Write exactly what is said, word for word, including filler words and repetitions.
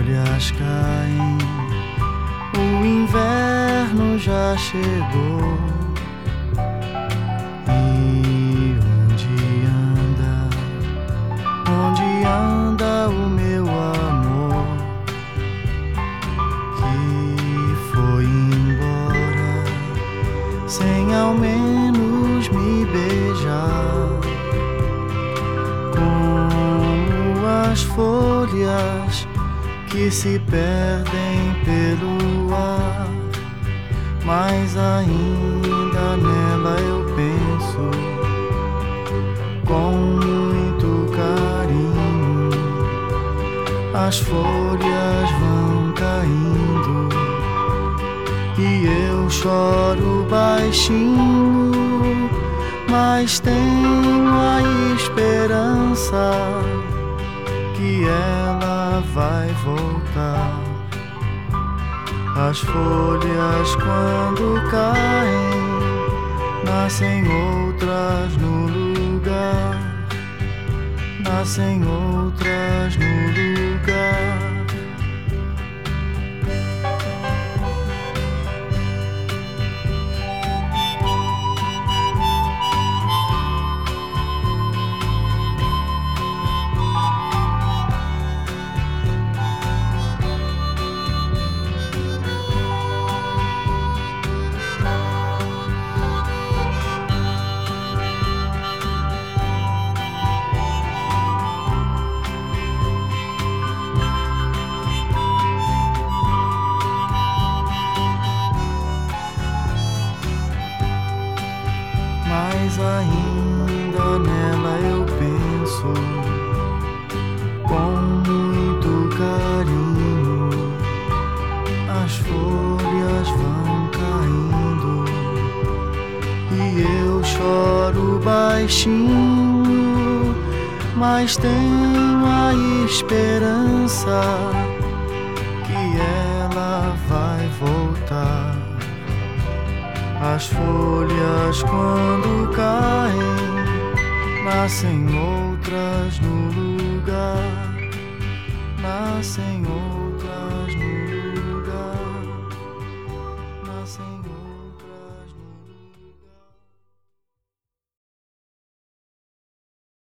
folhas caem, o inverno já chegou. E onde anda, onde anda o meu amor, que foi embora sem ao menos me beijar? Como as folhas que se perdem pelo ar, mas ainda nela eu penso com muito carinho. As folhas vão caindo e eu choro baixinho, mas tenho a esperança que ela vai voltar. As folhas quando caem, nascem outras no lugar, nascem outras no lugar. Mas ainda nela eu penso com muito carinho. As folhas vão caindo e eu choro baixinho, mas tenho a esperança que ela vai voltar. As folhas quando caem, nascem outras no lugar, nascem outras.